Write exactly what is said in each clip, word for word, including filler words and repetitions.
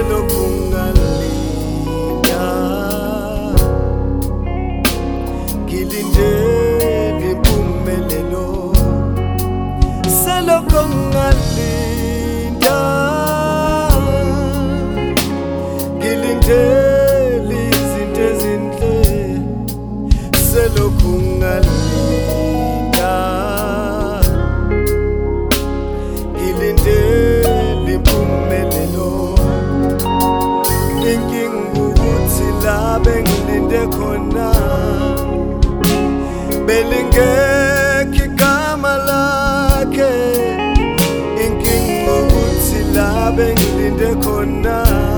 selokhu ngalinda, ngilindele impumelelo. Selokhu ngalinda, ngilindele izinto ezinhle. Selokhu ngalinda, ngilindele impumelelo. Inkinga ukuthi la bengilinde khona belingekho igama lakhe. Inkinga ukuthi la bengilinde khona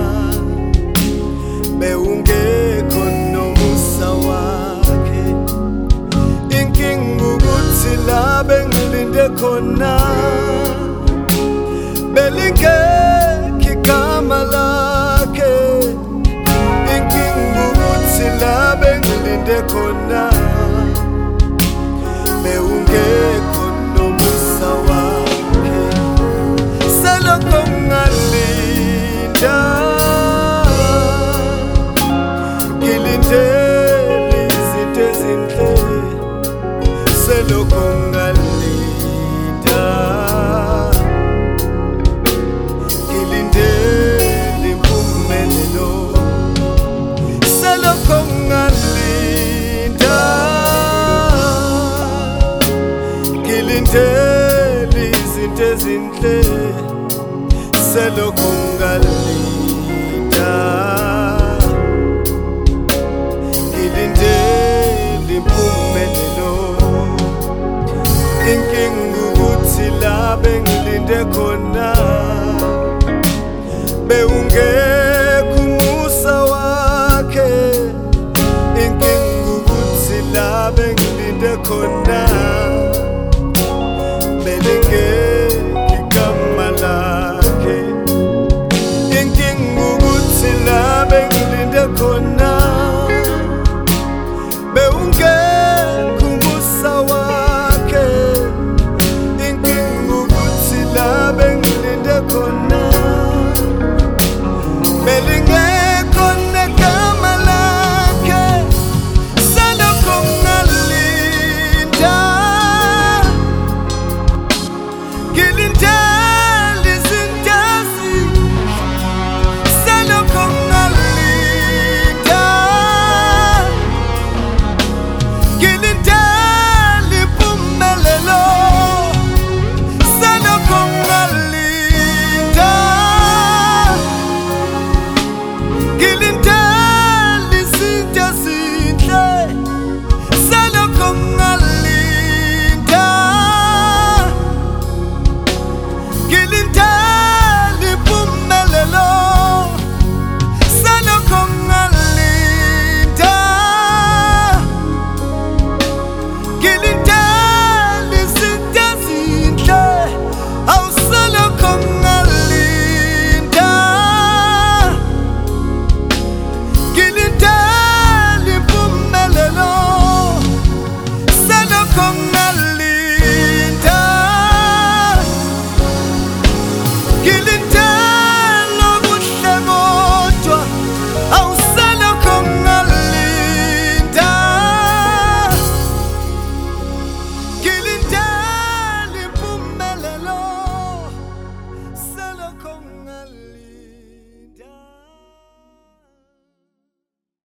bewungekho nomusa wakhe. Inkinga ukuthi la bengilinde khona belingekho igama lakhe. Inkinga ukuthi la bengilinde khona bewungekho nomusa wakhe. Selokhu ngalinda, ngilindele izinto ezinhle. Selokhu ngalinda, ngilindele impumelelo. Selokhu ngalinda, ngilindele izinto ezinhle. Selokhu ngalinda, ngilindele impumelelo. Inkinga ukuthi la bengilinde khona bewungekho